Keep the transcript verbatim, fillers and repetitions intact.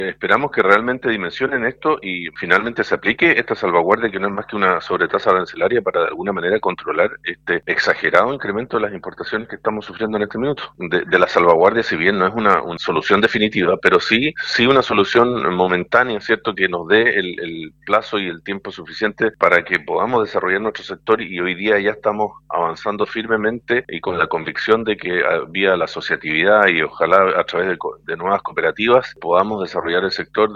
Esperamos que realmente dimensionen esto y finalmente se aplique esta salvaguardia, que no es más que una sobretasa arancelaria para de alguna manera controlar este exagerado incremento de las importaciones que estamos sufriendo en este minuto. De, de la salvaguardia, si bien no es una, una solución definitiva, pero sí, sí una solución momentánea, ¿cierto? Que nos dé el, el plazo y el tiempo suficiente para que podamos desarrollar nuestro sector, y hoy día ya estamos avanzando firmemente y con la convicción de que vía la asociatividad y ojalá a través de, de nuevas cooperativas podamos desarrollar el sector